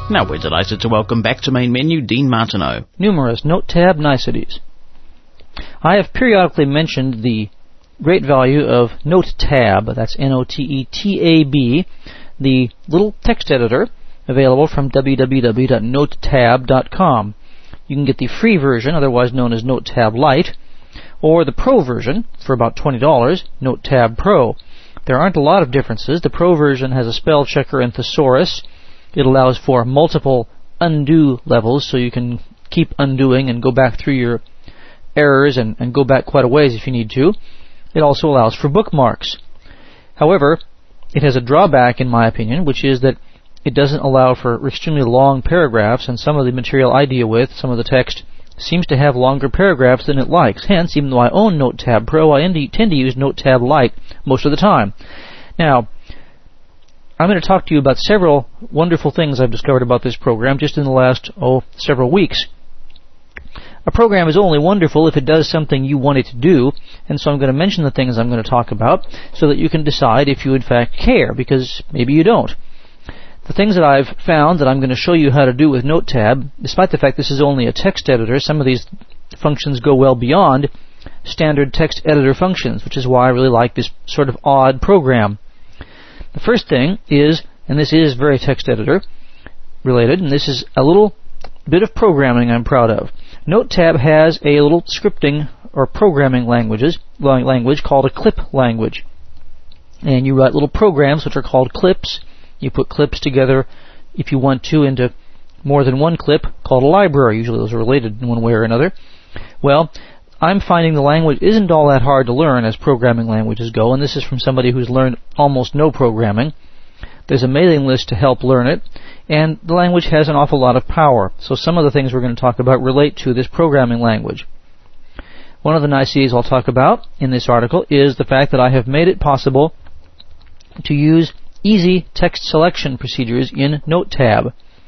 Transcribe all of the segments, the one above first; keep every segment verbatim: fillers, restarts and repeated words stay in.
Now we're delighted to welcome back to Main Menu Dean Martineau. Numerous Note Tab niceties. I have periodically mentioned the great value of Note Tab, that's N O T E T A B, the little text editor available from w w w dot note tab dot com. You can get the free version, otherwise known as Note Tab Lite, or the Pro version for about twenty dollars, Note Tab Pro. There aren't a lot of differences. The Pro version has a spell checker and thesaurus. It allows for multiple undo levels, so you can keep undoing and go back through your errors and, and go back quite a ways if you need to. It also allows for bookmarks. However, it has a drawback, in my opinion, which is that it doesn't allow for extremely long paragraphs, and some of the material I deal with, some of the text, seems to have longer paragraphs than it likes. Hence, even though I own Note Tab Pro, I tend to use Note Tab Lite most of the time. Now, I'm going to talk to you about several wonderful things I've discovered about this program just in the last, oh, several weeks. A program is only wonderful if it does something you want it to do, and so I'm going to mention the things I'm going to talk about so that you can decide if you in fact care, because maybe you don't. The things that I've found that I'm going to show you how to do with Note Tab, despite the fact this is only a text editor, some of these functions go well beyond standard text editor functions, which is why I really like this sort of odd program. The first thing is, and this is very text editor related, and this is a little bit of programming I'm proud of. Note Tab has a little scripting or programming languages language called a clip language. And you write little programs which are called clips. You put clips together, if you want to, into more than one clip called a library. Usually those are related in one way or another. Well, I'm finding the language isn't all that hard to learn as programming languages go, and this is from somebody who's learned almost no programming. There's a mailing list to help learn it, and the language has an awful lot of power. So some of the things we're going to talk about relate to this programming language. One of the niceties I'll talk about in this article is the fact that I have made it possible to use easy text selection procedures in Note Tab.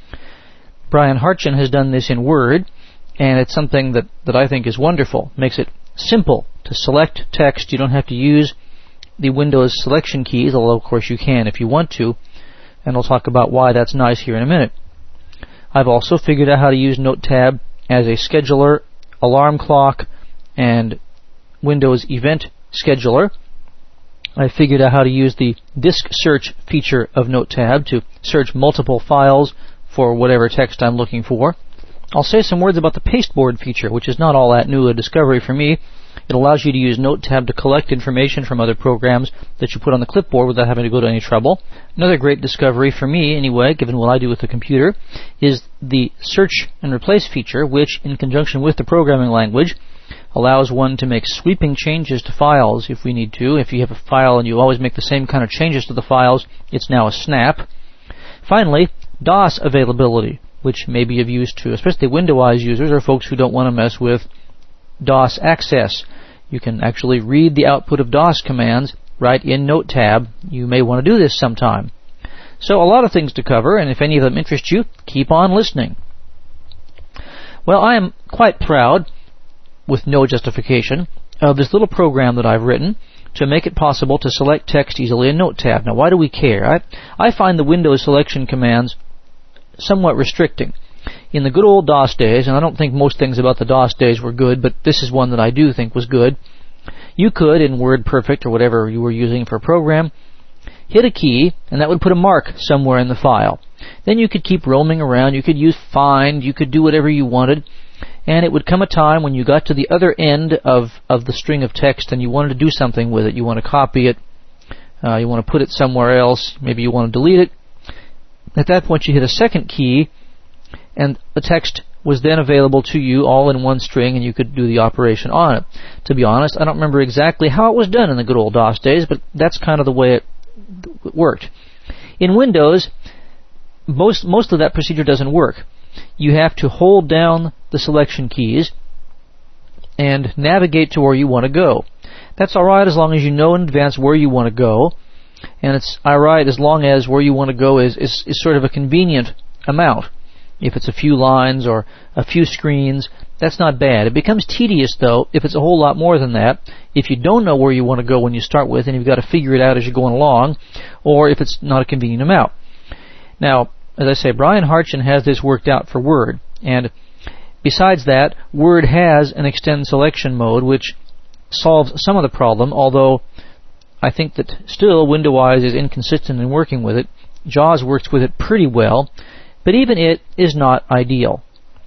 Brian Hartgen has done this in Word, and it's something that, that I think is wonderful. Makes it simple to select text. You don't have to use the Windows selection keys, although of course you can if you want to, and I'll talk about why that's nice here in a minute. I've also figured out how to use Note Tab as a scheduler, alarm clock, and Windows event scheduler. I figured out how to use the disk search feature of Note Tab to search multiple files for whatever text I'm looking for. I'll say some words about the pasteboard feature, which is not all that new a discovery for me. It allows you to use Note Tab to collect information from other programs that you put on the clipboard without having to go to any trouble. Another great discovery for me, anyway, given what I do with the computer, is the search and replace feature, which, in conjunction with the programming language, allows one to make sweeping changes to files if we need to. If you have a file and you always make the same kind of changes to the files, it's now a snap. Finally, DOS availability, which may be of use to especially Windows users or folks who don't want to mess with DOS access. You can actually read the output of DOS commands right in Note Tab. You may want to do this sometime. So a lot of things to cover, and if any of them interest you, keep on listening. Well, I am quite proud, with no justification, of this little program that I've written to make it possible to select text easily in Note Tab. Now, why do we care? I, I find the Windows selection commands somewhat restricting. In the good old DOS days, and I don't think most things about the DOS days were good, but this is one that I do think was good, you could, in WordPerfect or whatever you were using for a program, hit a key, and that would put a mark somewhere in the file. Then you could keep roaming around, you could use find, you could do whatever you wanted, and it would come a time when you got to the other end of, of the string of text and you wanted to do something with it. You want to copy it, uh, you want to put it somewhere else, maybe you want to delete it. At that point you hit a second key, and the text was then available to you all in one string, and you could do the operation on it. To be honest, I don't remember exactly how it was done in the good old DOS days, but that's kind of the way it worked. In Windows, most most of that procedure doesn't work. You have to hold down the selection keys and navigate to where you want to go. That's alright as long as you know in advance where you want to go, and it's alright as long as where you want to go is, is, is sort of a convenient amount. If it's a few lines or a few screens, that's not bad. It becomes tedious, though, if it's a whole lot more than that, if you don't know where you want to go when you start with, and you've got to figure it out as you're going along, or if it's not a convenient amount. Now, as I say, Brian Hartgen has this worked out for Word. And besides that, Word has an extend selection mode, which solves some of the problem, although I think that still WindowWise is inconsistent in working with it. JAWS works with it pretty well, but even it is not ideal.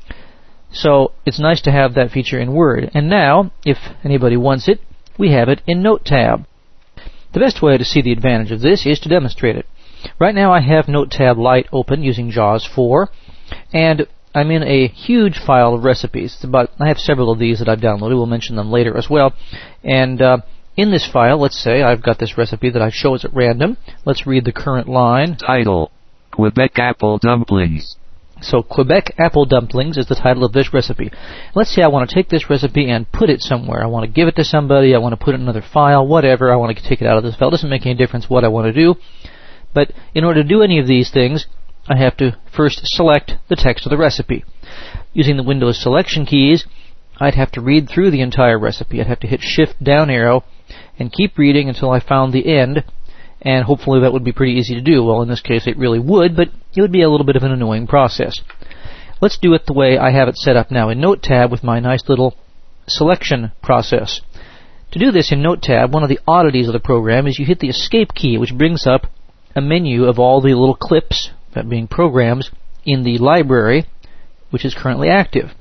So it's nice to have that feature in Word. And now, if anybody wants it, we have it in Note tab. The best way to see the advantage of this is to demonstrate it. Right now I have Note tab Lite open using JAWS four, and I'm in a huge file of recipes. It's about, I have several of these that I've downloaded. We'll mention them later as well. And uh, in this file, let's say I've got this recipe that I chose at random. Let's read the current line. Title: Quebec Apple Dumplings. So Quebec Apple Dumplings is the title of this recipe. Let's say I want to take this recipe and put it somewhere. I want to give it to somebody. I want to put it in another file, whatever. I want to take it out of this file. It doesn't make any difference what I want to do. But in order to do any of these things, I have to first select the text of the recipe. Using the Windows selection keys, I'd have to read through the entire recipe. I'd have to hit Shift down arrow and keep reading until I found the end, and hopefully that would be pretty easy to do. Well, in this case it really would, but it would be a little bit of an annoying process. Let's do it the way I have it set up now in Note tab with my nice little selection process. To do this in Note tab, one of the oddities of the program is you hit the Escape key, which brings up a menu of all the little clips, that being programs, in the library, which is currently active.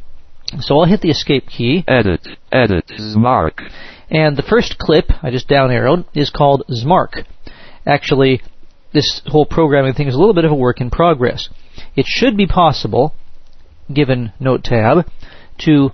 So I'll hit the Escape key. Edit, edit, Zmark. And the first clip, I just down arrowed, is called Zmark. Actually, this whole programming thing is a little bit of a work in progress. It should be possible, given Note tab, to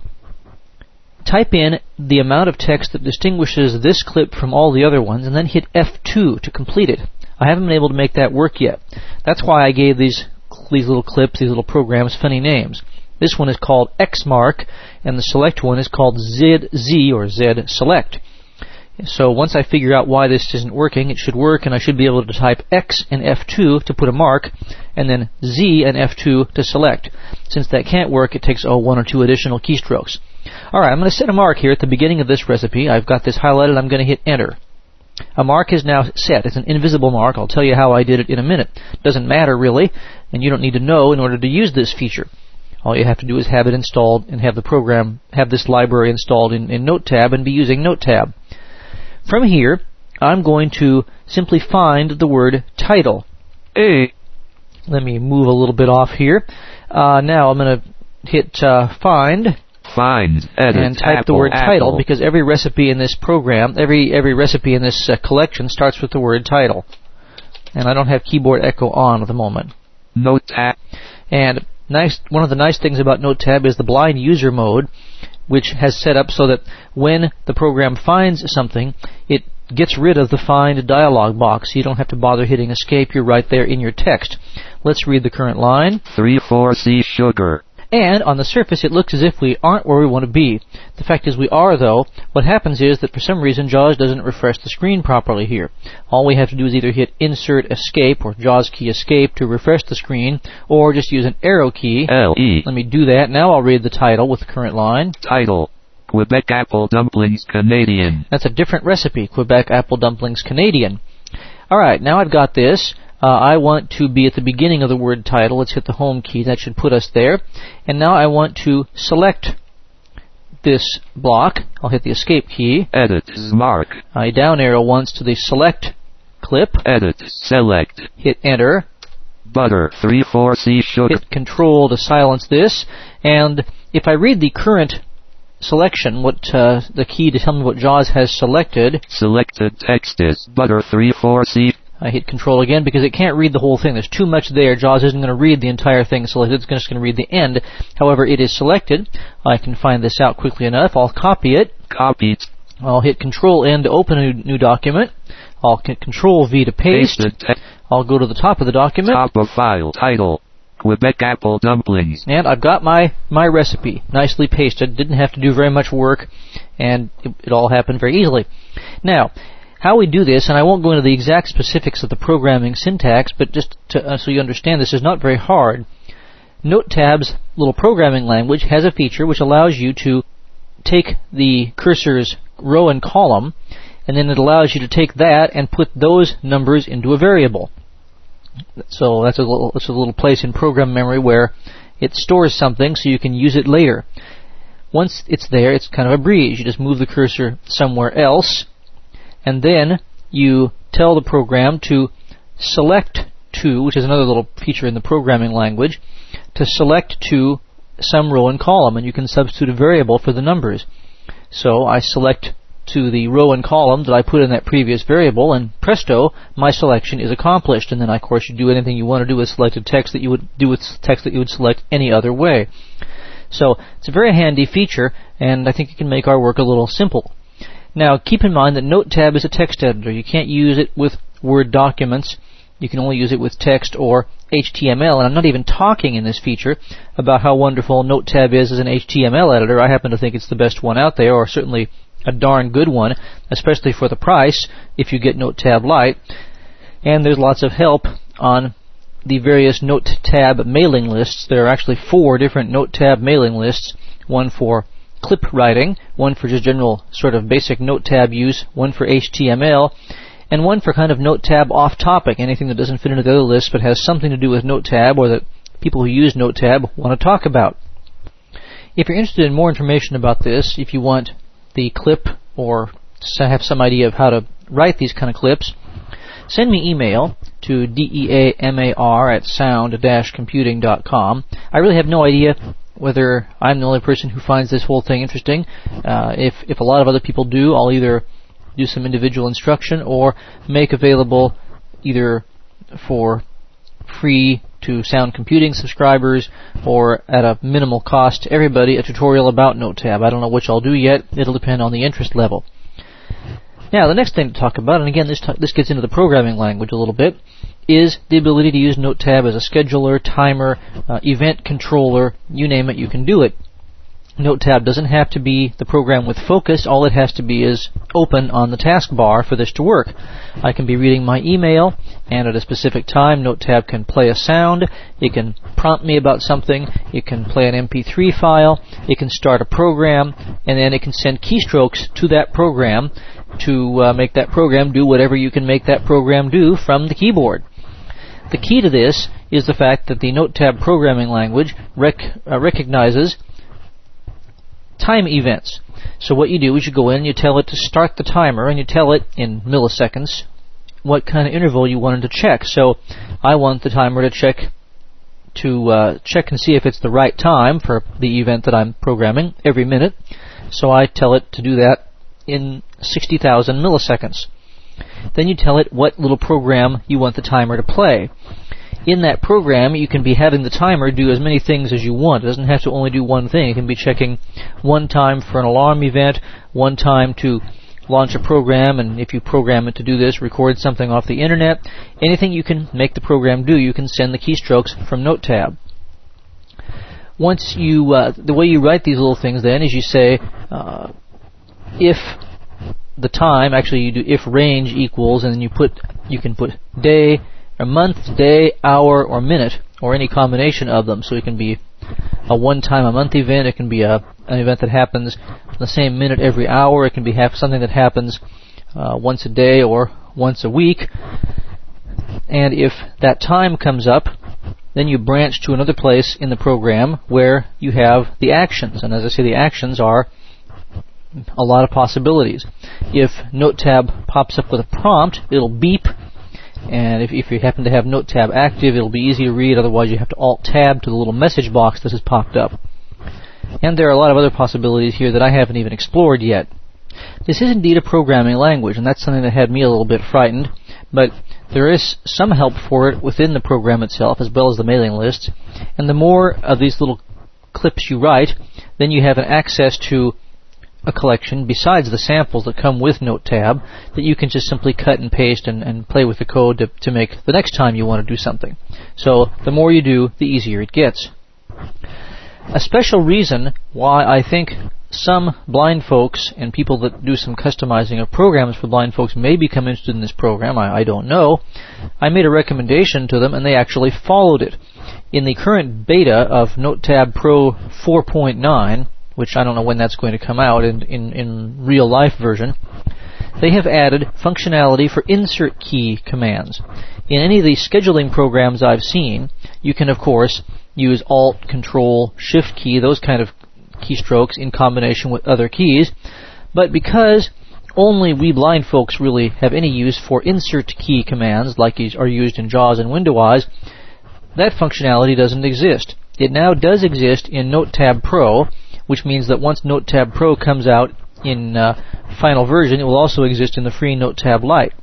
type in the amount of text that distinguishes this clip from all the other ones, and then hit F two to complete it. I haven't been able to make that work yet. That's why I gave these these little clips, these little programs, funny names. This one is called Xmark, and the select one is called Z, Z or Z Select. So once I figure out why this isn't working, it should work, and I should be able to type X and F two to put a mark, and then Z and F two to select. Since that can't work, it takes, oh, one or two additional keystrokes. Alright, I'm going to set a mark here at the beginning of this recipe. I've got this highlighted. I'm going to hit Enter. A mark is now set. It's an invisible mark. I'll tell you how I did it in a minute. Doesn't matter, really, and you don't need to know in order to use this feature. All you have to do is have it installed and have the program, have this library installed in, in Note tab and be using Note tab. From here, I'm going to simply find the word title. A. Let me move a little bit off here. Uh, now I'm going to hit uh, Find. Find, edit, and type Apple, the word Apple. title, because every recipe in this program, every every recipe in this uh, collection starts with the word title. And I don't have keyboard echo on at the moment. Note tab. And nice, one of the nice things about Note tab is the blind user mode, which has set up so that when the program finds something, it gets rid of the find dialog box. You don't have to bother hitting escape. You're right there in your text. Let's read the current line. three four C sugar. And on the surface, it looks as if we aren't where we want to be. The fact is we are, though. What happens is that for some reason JAWS doesn't refresh the screen properly here. All we have to do is either hit Insert Escape or JAWS key Escape to refresh the screen, or just use an arrow key. L E. Let me do that. Now I'll read the title with the current line. Title: Quebec Apple Dumplings Canadian. That's a different recipe, Quebec Apple Dumplings Canadian. Alright, now I've got this. Uh, I want to be at the beginning of the word title. Let's hit the home key. That should put us there. And now I want to select this block. I'll hit the escape key. Edit, Zmark. I down arrow once to the select clip. Edit, select. Hit enter. Butter, three four C sugar. Hit control to silence this. And if I read the current selection, what uh, the key to tell me what JAWS has selected. Selected text is butter three four C. I hit control again because it can't read the whole thing. There's too much there. JAWS isn't going to read the entire thing, so it's just going to read the end. However, it is selected. I can find this out quickly enough. I'll copy it. Copied. I'll hit control N to open a new document. I'll hit control V to paste. Pasted. I'll go to the top of the document. Top of file. Title: Quebec Apple Dumplings. And I've got my, my recipe nicely pasted. Didn't have to do very much work, and it, it all happened very easily. Now, how we do this, and I won't go into the exact specifics of the programming syntax, but just to, uh, so you understand, this is not very hard. Note tab's little programming language has a feature which allows you to take the cursor's row and column, and then it allows you to take that and put those numbers into a variable. So that's a little, that's a little place in program memory where it stores something so you can use it later. Once it's there, it's kind of a breeze. You just move the cursor somewhere else, and then you tell the program to select to, which is another little feature in the programming language, to select to some row and column, and you can substitute a variable for the numbers. So I select to the row and column that I put in that previous variable, and presto, my selection is accomplished. And then, of course, you do anything you want to do with selected text that you would do with text that you would select any other way. So it's a very handy feature, and I think it can make our work a little simple. Now, keep in mind that NoteTab is a text editor. You can't use it with Word documents. You can only use it with text or H T M L, and I'm not even talking in this feature about how wonderful NoteTab is as an H T M L editor. I happen to think it's the best one out there, or certainly a darn good one, especially for the price if you get NoteTab Lite. And there's lots of help on the various NoteTab mailing lists. There are actually four different NoteTab mailing lists, one for clip writing, one for just general sort of basic NoteTab use, one for H T M L, and one for kind of NoteTab off-topic, anything that doesn't fit into the other list but has something to do with NoteTab or that people who use NoteTab want to talk about. If you're interested in more information about this, if you want the clip or have some idea of how to write these kind of clips, send me email to deamar at sound dash computing dot com. I really have no idea whether I'm the only person who finds this whole thing interesting. Uh, if, if a lot of other people do, I'll either do some individual instruction or make available either for free to Sound Computing subscribers or at a minimal cost to everybody a tutorial about NoteTab. I don't know which I'll do yet. It'll depend on the interest level. Now, the next thing to talk about, and again, this, t- this gets into the programming language a little bit, is the ability to use NoteTab as a scheduler, timer, uh, event controller, you name it, you can do it. NoteTab doesn't have to be the program with focus. All it has to be is open on the taskbar for this to work. I can be reading my email, and at a specific time, NoteTab can play a sound. It can prompt me about something. It can play an M P three file. It can start a program, and then it can send keystrokes to that program to uh, make that program do whatever you can make that program do from the keyboard. The key to this is the fact that the NoteTab programming language rec- uh, recognizes time events. So what you do is you go in and you tell it to start the timer, and you tell it in milliseconds what kind of interval you want it to check. So I want the timer to check to uh, check and see if it's the right time for the event that I'm programming every minute. So I tell it to do that in sixty thousand milliseconds. Then you tell it what little program you want the timer to play. In that program, you can be having the timer do as many things as you want. It doesn't have to only do one thing. It can be checking one time for an alarm event, one time to launch a program, and if you program it to do this, record something off the internet. Anything you can make the program do, you can send the keystrokes from NoteTab. Once you, uh, the way you write these little things then is you say, uh, if the time, actually you do if range equals, and then you put, you can put day, a month, day, hour, or minute, or any combination of them. So it can be a one-time a month event. It can be a an event that happens the same minute every hour. It can be have something that happens uh, once a day or once a week. And if that time comes up, then you branch to another place in the program where you have the actions. And as I say, the actions are a lot of possibilities. If NoteTab pops up with a prompt, it'll beep. And if, if you happen to have NoteTab active, it'll be easy to read. Otherwise, you have to Alt-Tab to the little message box that has popped up. And there are a lot of other possibilities here that I haven't even explored yet. This is indeed a programming language, and that's something that had me a little bit frightened. But there is some help for it within the program itself, as well as the mailing list. And the more of these little clips you write, then you have an access to a collection besides the samples that come with NoteTab that you can just simply cut and paste and, and play with the code to, to make the next time you want to do something. So the more you do, the easier it gets. A special reason why I think some blind folks and people that do some customizing of programs for blind folks may become interested in this program, I, I don't know. I made a recommendation to them and they actually followed it. In the current beta of NoteTab Pro four point nine, which I don't know when that's going to come out in, in, in real life version, they have added functionality for insert key commands. In any of the scheduling programs I've seen, you can, of course, use Alt, Control, Shift key, those kind of keystrokes in combination with other keys. But because only we blind folks really have any use for insert key commands like these are used in JAWS and WindowWise, that functionality doesn't exist. It now does exist in NoteTab Pro, which means that once NoteTab Pro comes out in uh, final version, it will also exist in the free NoteTab Lite.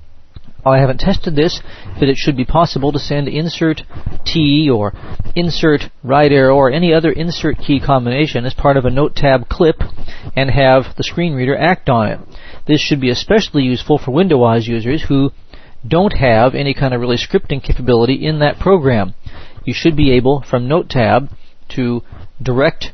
I haven't tested this, but it should be possible to send insert T or insert right arrow or any other insert key combination as part of a NoteTab clip and have the screen reader act on it. This should be especially useful for WindowWise users who don't have any kind of really scripting capability in that program. You should be able, from NoteTab, to direct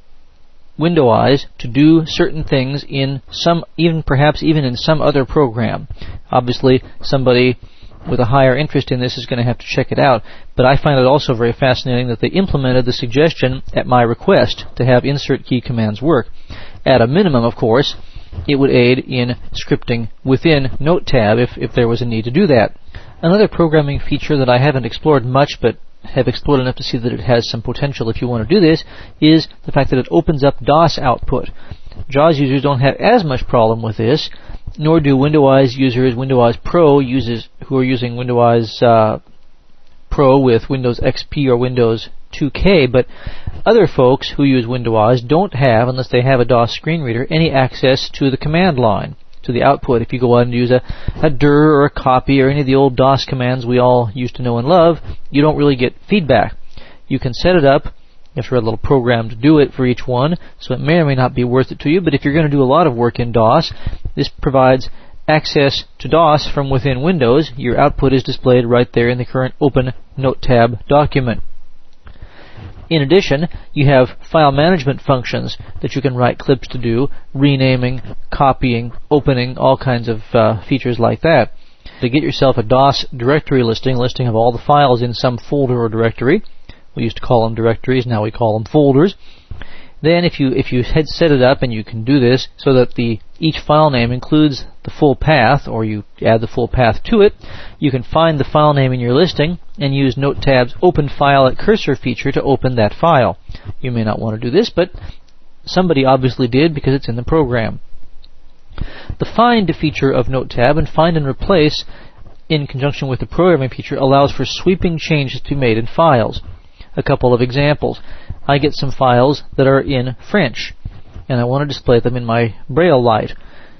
WindowWise to do certain things in some, even perhaps even in some other program. Obviously, somebody with a higher interest in this is going to have to check it out, but I find it also very fascinating that they implemented the suggestion at my request to have insert key commands work. At a minimum, of course, it would aid in scripting within NoteTab if, if there was a need to do that. Another programming feature that I haven't explored much, but have explored enough to see that it has some potential if you want to do this, is the fact that it opens up DOS output. JAWS users don't have as much problem with this, nor do WindowWise users, WindowWise Pro users who are using WindowWise uh, Pro with Windows X P or Windows two K, but other folks who use WindowWise don't have, unless they have a DOS screen reader, any access to the command line, to the output. If you go out and use a, a dir or a copy or any of the old DOS commands we all used to know and love, you don't really get feedback. You can set it up. You have to write a little program to do it for each one, so it may or may not be worth it to you, but if you're going to do a lot of work in DOS, this provides access to DOS from within Windows. Your output is displayed right there in the current open NoteTab document. In addition, you have file management functions that you can write clips to do, renaming, copying, opening, all kinds of uh, features like that. To get yourself a DOS directory listing, listing of all the files in some folder or directory, we used to call them directories, now we call them folders. Then if you if you had set it up, and you can do this so that the each file name includes the full path, or you add the full path to it, you can find the file name in your listing and use NoteTab's Open File at Cursor feature to open that file. You may not want to do this, but somebody obviously did because it's in the program. The Find feature of NoteTab and Find and Replace, in conjunction with the programming feature, allows for sweeping changes to be made in files. A couple of examples. I get some files that are in French, and I want to display them in my Braille Lite.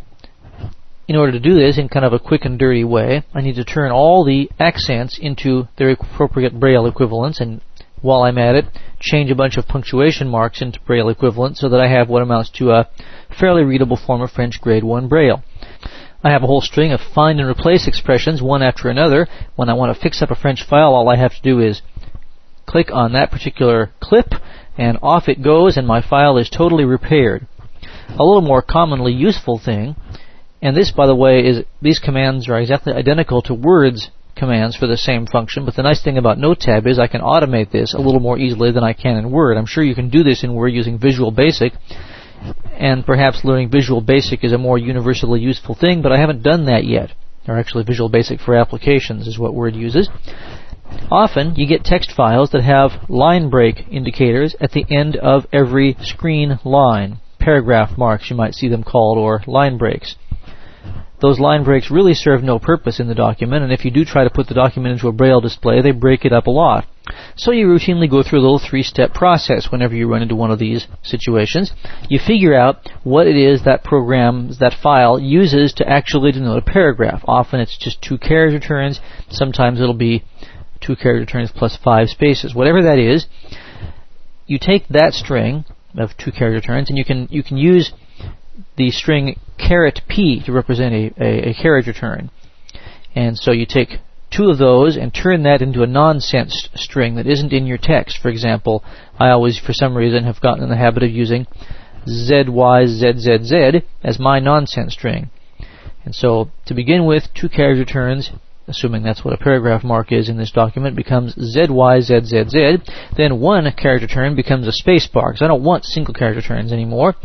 In order to do this in kind of a quick and dirty way, I need to turn all the accents into their appropriate Braille equivalents, and while I'm at it, change a bunch of punctuation marks into Braille equivalents so that I have what amounts to a fairly readable form of French Grade one Braille. I have a whole string of find and replace expressions, one after another. When I want to fix up a French file, all I have to do is click on that particular clip, and off it goes, and my file is totally repaired. A little more commonly useful thing, and this, by the way, is these commands are exactly identical to Word's commands for the same function, but the nice thing about NoteTab is I can automate this a little more easily than I can in Word. I'm sure you can do this in Word using Visual Basic, and perhaps learning Visual Basic is a more universally useful thing, but I haven't done that yet. Or actually, Visual Basic for applications is what Word uses. Often, you get text files that have line break indicators at the end of every screen line. Paragraph marks, you might see them called, or line breaks. Those line breaks really serve no purpose in the document, and if you do try to put the document into a Braille display, they break it up a lot. So you routinely go through a little three-step process whenever you run into one of these situations. You figure out what it is that program, that file, uses to actually denote a paragraph. Often it's just two character turns. Sometimes it'll be two character turns plus five spaces. Whatever that is, you take that string of two character turns, and you can you can use the string caret P to represent a, a, a character turn. And so you take two of those and turn that into a nonsense string that isn't in your text. For example, I always, for some reason, have gotten in the habit of using Z Y Z Z Z as my nonsense string. And so, to begin with, two character turns, assuming that's what a paragraph mark is in this document, becomes Z Y Z Z Z. Then one character turn becomes a space bar, because I don't want single character turns anymore.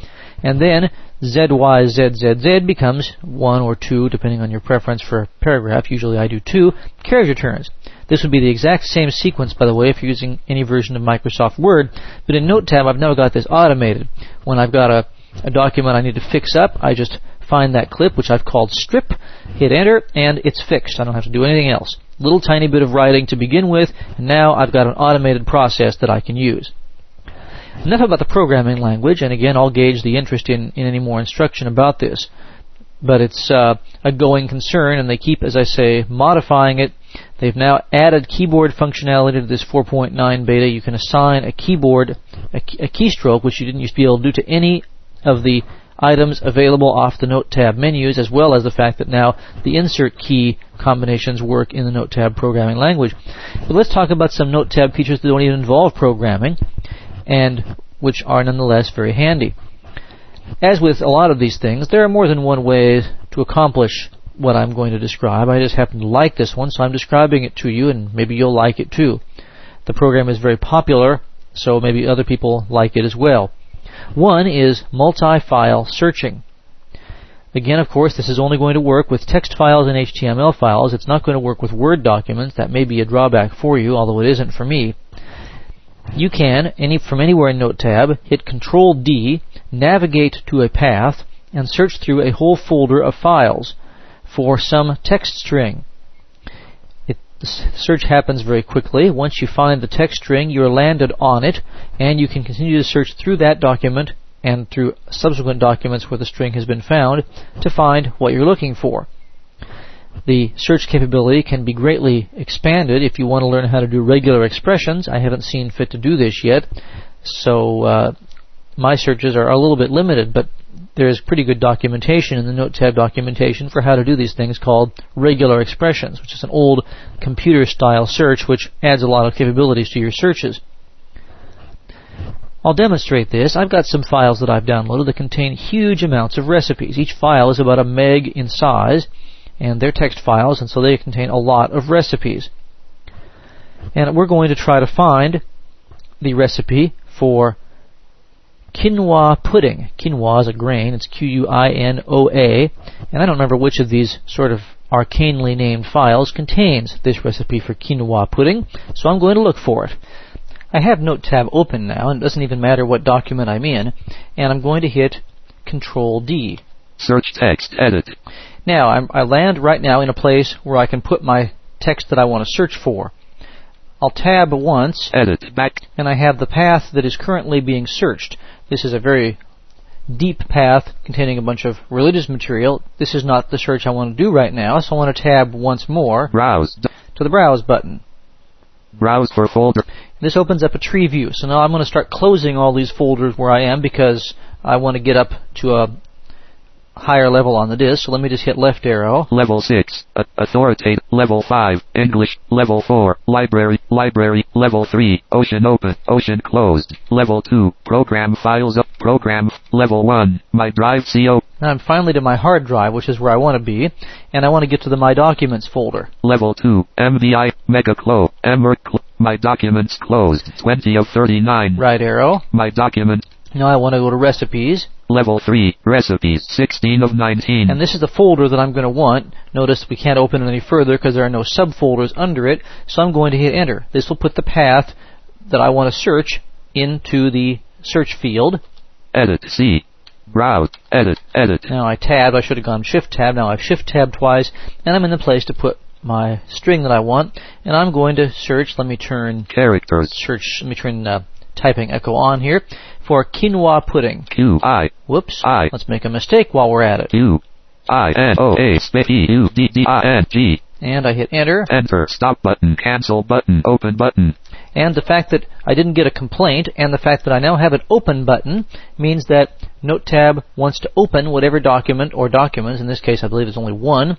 And then Z Y Z Z Z becomes one or two, depending on your preference for a paragraph. Usually I do two carriage returns. This would be the exact same sequence, by the way, if you're using any version of Microsoft Word. But in NoteTab, I've now got this automated. When I've got a, a document I need to fix up, I just find that clip, which I've called strip, hit enter, and it's fixed. I don't have to do anything else. Little tiny bit of writing to begin with, and now I've got an automated process that I can use. Enough about the programming language, and again, I'll gauge the interest in, in any more instruction about this. But it's uh, a going concern, and they keep, as I say, modifying it. They've now added keyboard functionality to this four point nine beta. You can assign a keyboard, a, a keystroke, which you didn't used to be able to do to any of the items available off the Note tab menus, as well as the fact that now the insert key combinations work in the Note tab programming language. But let's talk about some Note tab features that don't even involve programming, and which are nonetheless very handy. As with a lot of these things, there are more than one way to accomplish what I'm going to describe. I just happen to like this one, so I'm describing it to you, and maybe you'll like it too. The program is very popular, so maybe other people like it as well. One is multi-file searching. Again, of course, this is only going to work with text files and H T M L files. It's not going to work with Word documents. That may be a drawback for you, although it isn't for me. You can, any, from anywhere in Note tab, hit Control D, navigate to a path, and search through a whole folder of files for some text string. It, the search happens very quickly. Once you find the text string, you're landed on it, and you can continue to search through that document and through subsequent documents where the string has been found to find what you're looking for. The search capability can be greatly expanded if you want to learn how to do regular expressions. I haven't seen fit to do this yet, so uh, my searches are a little bit limited, but there's pretty good documentation in the Note tab documentation for how to do these things called regular expressions, which is an old computer-style search which adds a lot of capabilities to your searches. I'll demonstrate this. I've got some files that I've downloaded that contain huge amounts of recipes. Each file is about a meg in size, and they're text files, and so they contain a lot of recipes. And we're going to try to find the recipe for quinoa pudding. Quinoa is a grain. It's Q U I N O A. And I don't remember which of these sort of arcanely named files contains this recipe for quinoa pudding, so I'm going to look for it. I have Note tab open now, and it doesn't even matter what document I'm in, and I'm going to hit Control D. Search text, edit. Now, I'm, I land right now in a place where I can put my text that I want to search for. I'll tab once, edit, back, and I have the path that is currently being searched. This is a very deep path containing a bunch of religious material. This is not the search I want to do right now, so I want to tab once more browse to the Browse button. Browse for folder. This opens up a tree view, so now I'm going to start closing all these folders where I am because I want to get up to a higher level on the disk, so let me just hit left arrow. Level six, uh, authoritative, level five, English, level four, library, library, level three, ocean open, ocean closed, level two, program files up, program, level one, my drive C O. Now I'm finally to my hard drive, which is where I want to be, and I want to get to the My Documents folder. Level two, M V I, mega close, Emmer, cl- my documents closed, twenty of thirty-nine. Right arrow. My document. Now I want to go to Recipes. Level three, recipes, sixteen of nineteen. And this is the folder that I'm going to want. Notice we can't open it any further because there are no subfolders under it, so I'm going to hit Enter. This will put the path that I want to search into the search field. Edit, C. Browse, edit, edit. Now I tabbed. I should have gone Shift Tab. Now I've Shift Tabbed twice, and I'm in the place to put my string that I want, and I'm going to search. Let me turn characters. Search. Let me turn uh, typing echo on here for quinoa pudding. Q I. Whoops. I. Let's make a mistake while we're at it. Q I N O A space E U D D I N G. And I hit Enter. Enter. Stop button. Cancel button. Open button. And the fact that I didn't get a complaint, and the fact that I now have an Open button, means that Note tab wants to open whatever document or documents, in this case I believe it's only one,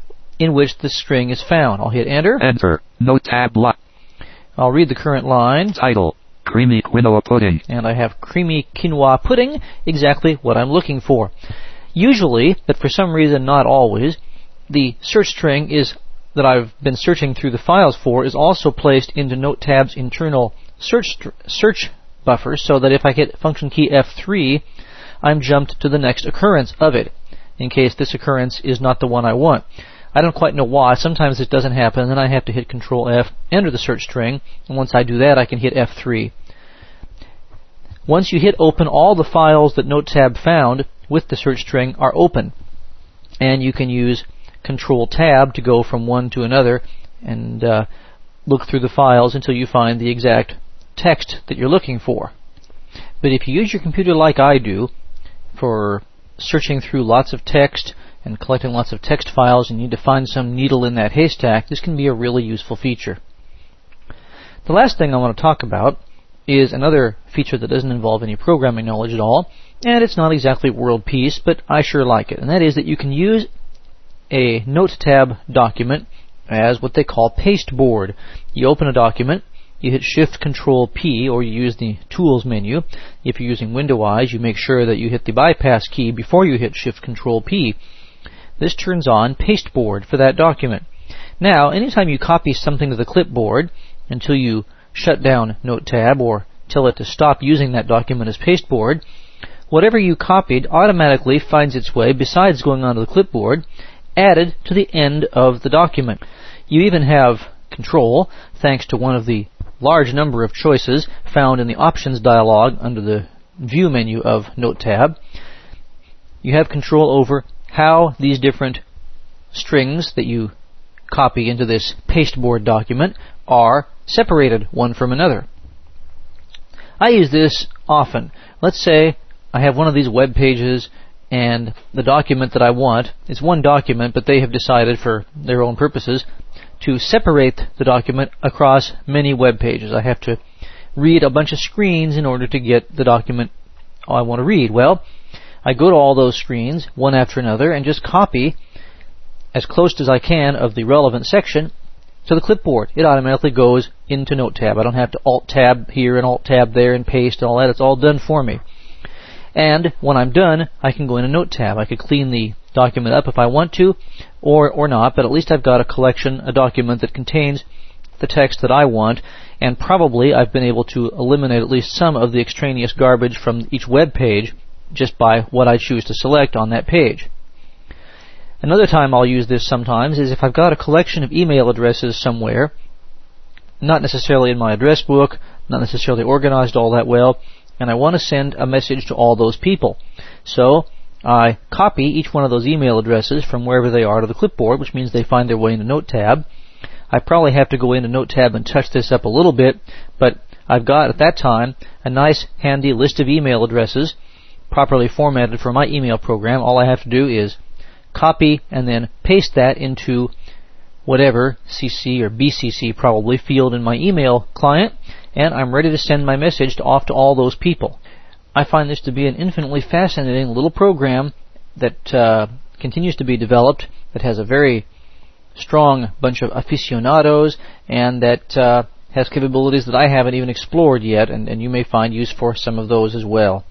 in which the string is found. I'll hit Enter. Enter. Note tab line. I'll read the current line. Title. Creamy quinoa pudding. And I have creamy quinoa pudding, exactly what I'm looking for. Usually, but for some reason not always, the search string is that I've been searching through the files for is also placed into Note tab's internal search search buffer, so that if I hit function key F three, I'm jumped to the next occurrence of it, in case this occurrence is not the one I want. I don't quite know why. Sometimes it doesn't happen, and then I have to hit Control F, enter the search string, and once I do that, I can hit F three. Once you hit open, all the files that NoteTab found with the search string are open, and you can use Control Tab to go from one to another and uh, look through the files until you find the exact text that you're looking for. But if you use your computer like I do for searching through lots of text and collecting lots of text files and you need to find some needle in that haystack, this can be a really useful feature. The last thing I want to talk about is another feature that doesn't involve any programming knowledge at all, and it's not exactly world peace, but I sure like it, and that is that you can use a NoteTab document as what they call pasteboard. You open a document, you hit Shift Control P, or you use the Tools menu. If you're using Windows, you make sure that you hit the bypass key before you hit Shift Control P. This turns on pasteboard for that document. Now, anytime you copy something to the clipboard until you shut down NoteTab or tell it to stop using that document as pasteboard, whatever you copied automatically finds its way, besides going onto the clipboard, added to the end of the document. You even have control, thanks to one of the large number of choices found in the Options dialog under the View menu of NoteTab. You have control over how these different strings that you copy into this pasteboard document are separated one from another. I use this often. Let's say I have one of these web pages and the document that I want is one document, but they have decided for their own purposes to separate the document across many web pages. I have to read a bunch of screens in order to get the document I want to read. Well, I go to all those screens, one after another, and just copy as close as I can of the relevant section to the clipboard. It automatically goes into NoteTab. I don't have to Alt-Tab here and Alt-Tab there and paste and all that. It's all done for me. And when I'm done, I can go into NoteTab. I could clean the document up if I want to, or or not, but at least I've got a collection, a document that contains the text that I want, and probably I've been able to eliminate at least some of the extraneous garbage from each web page just by what I choose to select on that page. Another time I'll use this sometimes is if I've got a collection of email addresses somewhere, not necessarily in my address book, not necessarily organized all that well, and I want to send a message to all those people. So I copy each one of those email addresses from wherever they are to the clipboard, which means they find their way into NoteTab. I probably have to go into NoteTab and touch this up a little bit, but I've got at that time a nice handy list of email addresses properly formatted for my email program. All I have to do is copy and then paste that into whatever C C or B C C probably field in my email client, and I'm ready to send my message to off to all those people. I find this to be an infinitely fascinating little program that uh, continues to be developed, that has a very strong bunch of aficionados, and that uh, has capabilities that I haven't even explored yet, and, and you may find use for some of those as well.